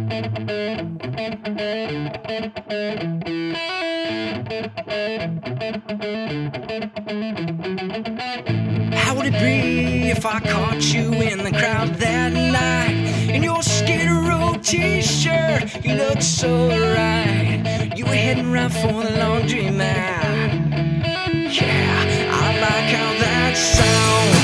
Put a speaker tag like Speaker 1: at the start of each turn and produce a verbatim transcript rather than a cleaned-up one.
Speaker 1: How would it be if I caught you in the crowd that night in your Skid Row t-shirt? You looked so right. You were heading right for the laundry mat. Yeah, I like how that sounds.